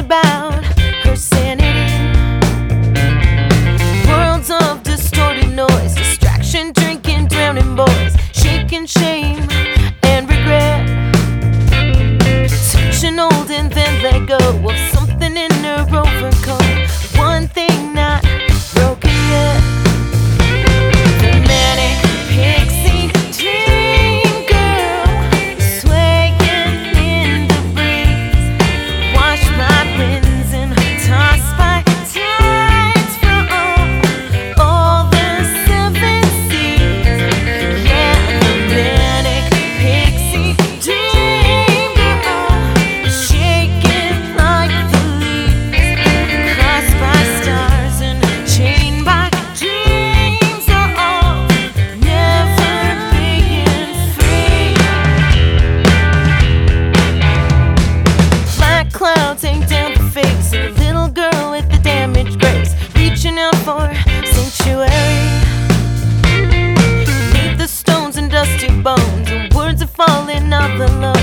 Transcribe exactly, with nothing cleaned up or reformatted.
about her sanity. Worlds of distorted noise, distraction, drinking, drowning boys, shaking shame and regret, touching old and then let go of something in her overcoat. One thing not broken yet. The manic pixie dream girl, swaying in the breeze, washed by winds and tossed by tides from all the seven seas. Yeah, the manic pixie dream girl, shaking like the leaves, crossed by stars and chained by dreams of all never being free. Black clouds hang down the face of a little girl with the damaged grace, reaching out for sanctuary. Beneath the stones and dusty bones, and words are falling off the low.